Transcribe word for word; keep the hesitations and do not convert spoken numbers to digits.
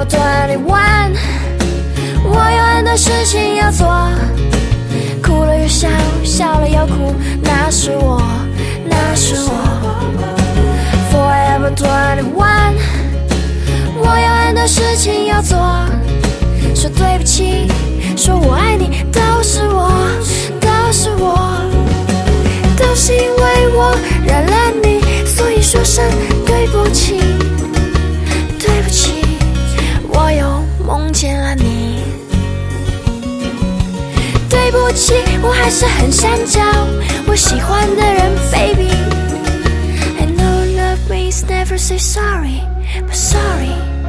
Forever twenty-one， 我有很多事情要做，哭了又笑，笑了又哭，那是我，那是我。Forever twenty-one， 我有很多事情要做，说对不起，说我爱你，都是我，都是我，都是因为我惹了你，所以说声对不起，对不起，我又梦见了你。对不起，我还是很想找我喜欢的人 ，baby。I know love means never say sorry, but sorry.